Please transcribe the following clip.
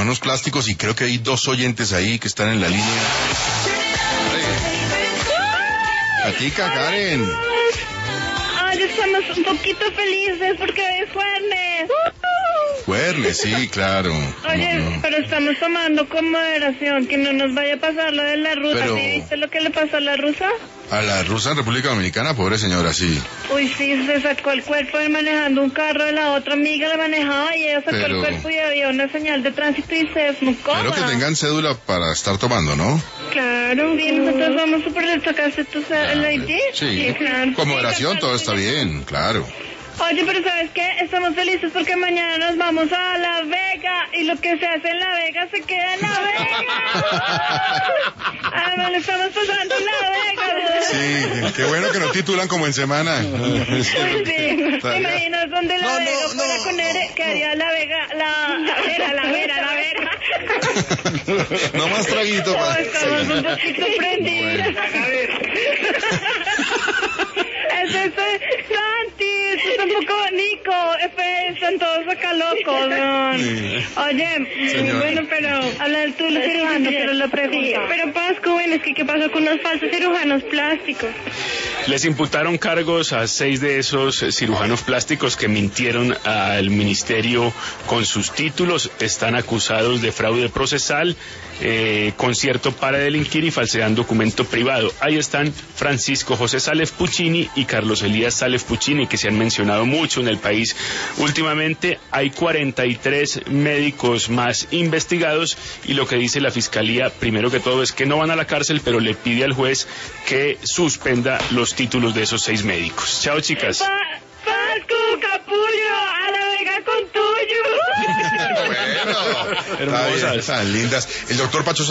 cirujanos plásticos y creo que hay 2 oyentes ahí que están en la línea. Platica, Karen. Ay, estamos un poquito felices porque hoy es jueves. Jueves, sí, claro. Oye, No. pero estamos tomando con moderación, que no nos vaya a pasar lo de la rusa. Pero... ¿Sí viste lo que le pasó a la rusa? A la rusa en República Dominicana, pobre señora, sí. Uy, sí, se sacó el cuerpo de manejando un carro de la otra amiga, la manejaba y ella sacó el cuerpo y había una señal de tránsito y se desnucó. Pero que tengan cédula para estar tomando, ¿no? Claro, bien, nosotros vamos súper destacaste tu el ID. Sí, claro. con moderación todo está bien, claro. Oye, pero ¿sabes qué? Estamos felices porque mañana nos vamos a La Vega y lo que se hace en La Vega se queda en La Vega. Además, lo estamos pasando en La Vega. Sí, qué bueno que nos titulan como en semana. Uy, sí. ¿Te imaginas dónde La Vega fuera con R? Quedaría La Vega, La Vera. No más traguito, pa. Estamos un poquito prendidos. Es Santi, es un poco Nico, están todos acá locos, ¿no? Sí. Oye, bueno, pero habla del tú, los cirujanos, pero lo pregunto. Pero Pascu, bueno, es que ¿qué pasó con los falsos cirujanos plásticos? Les imputaron cargos a 6 de esos cirujanos plásticos que mintieron al ministerio con sus títulos. Están acusados de fraude procesal, concierto para delinquir y falsedad en documento privado. Ahí están Francisco José Sález Puccini y Carlos Elías Sález Puccini, que se han mencionado mucho en el país últimamente. Hay 43 médicos más investigados y lo que dice la fiscalía, primero que todo, es que no van a la cárcel, pero le pide al juez que suspenda los títulos de esos 6 médicos. Chao, chicas. Pascu, capullo, a La Vega con tuyo. Bueno, Hermosas. están lindas. El doctor Pacho